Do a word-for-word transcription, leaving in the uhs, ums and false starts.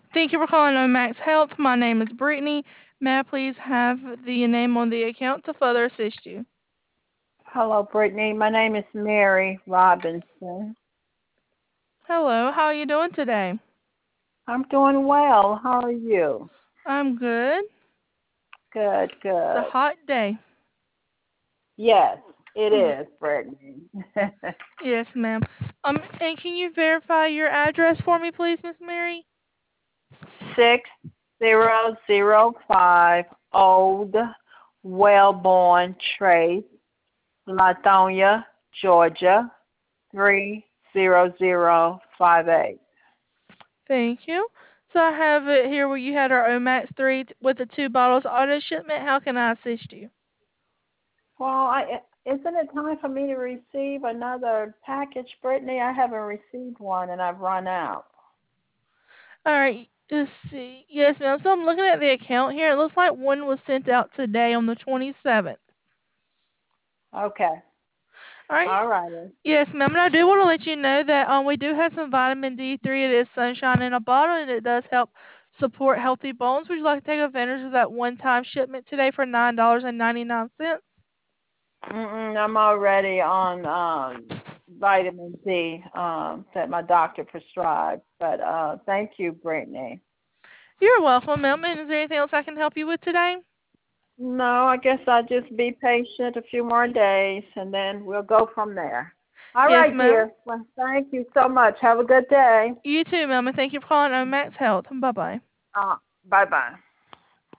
Thank you for calling Omax Health. My name is Brittany. May I please have the name on the account to further assist you? Hello, Brittany. My name is Mary Robinson. Hello, how are you doing today? I'm doing well. How are you? I'm good. Good, It's a good. hot day. Yes, it is, Brittany. Yes, ma'am. Um, and can you verify your address for me, please, Miss Mary? Six zero zero five Old Wellborn Trace, Lithonia, Georgia, three zero zero five eight. Thank you. So I have it here where you had our Omax three t- with the two bottles auto shipment. How can I assist you? Well, I, isn't it time for me to receive another package, Brittany? I haven't received one and I've run out. All right. Let's see. Yes, ma'am. So I'm looking at the account here. It looks like one was sent out today on the twenty-seventh. Okay. All right. All righty. Yes, ma'am. And I do want to let you know that um we do have some vitamin D three. It is sunshine in a bottle, and it does help support healthy bones. Would you like to take advantage of that one-time shipment today for nine dollars and ninety-nine cents? Mm-mm, I'm already on um, vitamin D um, that my doctor prescribed. But uh, thank you, Brittany. You're welcome, ma'am. And is there anything else I can help you with today? No, I guess I'll just be patient a few more days, and then we'll go from there. All Yes, right, ma'am. dear. Well, thank you so much. Have a good day. You too, ma'am. And thank you for calling Omax Health. Bye bye. Uh, bye-bye.